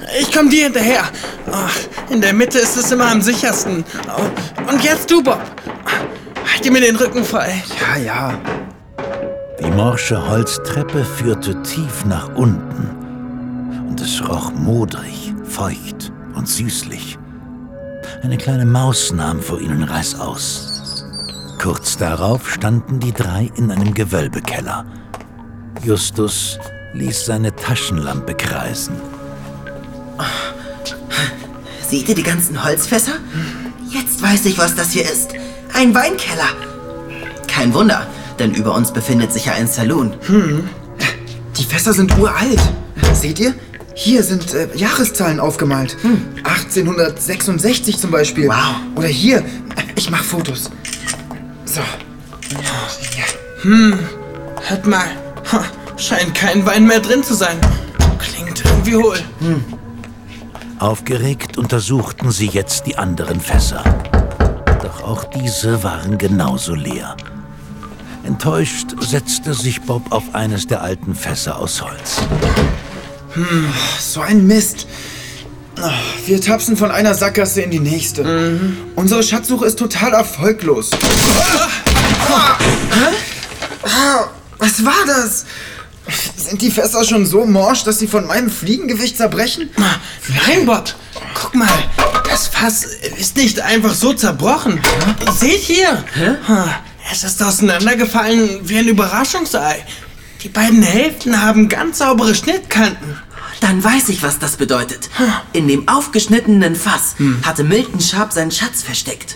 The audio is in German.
Ich komm dir hinterher. In der Mitte ist es immer am sichersten. Und jetzt du, Bob. Halt dir mir den Rücken frei. Ja. Die morsche Holztreppe führte tief nach unten. Und es roch modrig, feucht und süßlich. Eine kleine Maus nahm vor ihnen Reißaus. Kurz darauf standen die drei in einem Gewölbekeller. Justus ließ seine Taschenlampe kreisen. Seht ihr die ganzen Holzfässer? Jetzt weiß ich, was das hier ist. Ein Weinkeller. Kein Wunder, denn über uns befindet sich ja ein Saloon. Die Fässer sind uralt. Seht ihr? Hier sind Jahreszahlen aufgemalt. 1866 zum Beispiel. Wow. Oder hier. Ich mach Fotos. So. Hört mal. Scheint kein Wein mehr drin zu sein. Klingt irgendwie hohl. Aufgeregt untersuchten sie jetzt die anderen Fässer. Doch auch diese waren genauso leer. Enttäuscht setzte sich Bob auf eines der alten Fässer aus Holz. So ein Mist. Wir tapsen von einer Sackgasse in die nächste. Unsere Schatzsuche ist total erfolglos. Was war das? Sind die Fässer schon so morsch, dass sie von meinem Fliegengewicht zerbrechen? Nein, Bob. Guck mal. Das Fass ist nicht einfach so zerbrochen. Seht hier. Es ist auseinandergefallen wie ein Überraschungsei. Die beiden Hälften haben ganz saubere Schnittkanten. Dann weiß ich, was das bedeutet. In dem aufgeschnittenen Fass hatte Milton Sharp seinen Schatz versteckt.